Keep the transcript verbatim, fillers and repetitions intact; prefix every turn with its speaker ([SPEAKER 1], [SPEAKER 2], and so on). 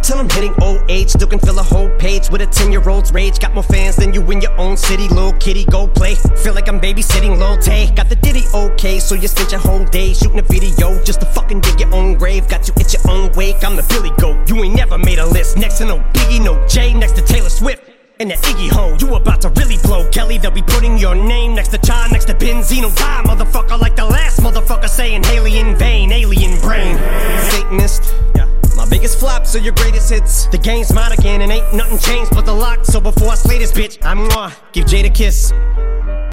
[SPEAKER 1] till I'm hitting old age. Still can fill a whole page with a ten-year-old's rage. Got more fans than you in your own city. Lil' kitty, go play. Feel like I'm babysitting Lil Tay. Got the ditty okay, so you spent your whole day shooting a video just to fucking dig your own grave. Got you at your own wake. I'm the Billy Goat. You ain't never made a list. Next to no Biggie, no Jay. Next to Taylor Swift and the Iggy Ho. You about to really blow, Kelly. They'll be putting your name next to Cha, next to Benzino. Die, motherfucker, like the last motherfucker saying Haley in vain, alien brain. Satanist, yeah. My biggest flops are your greatest hits. The game's mine again and ain't nothing changed but the lock. So before I slay this bitch, I'm gonna give Jade a kiss.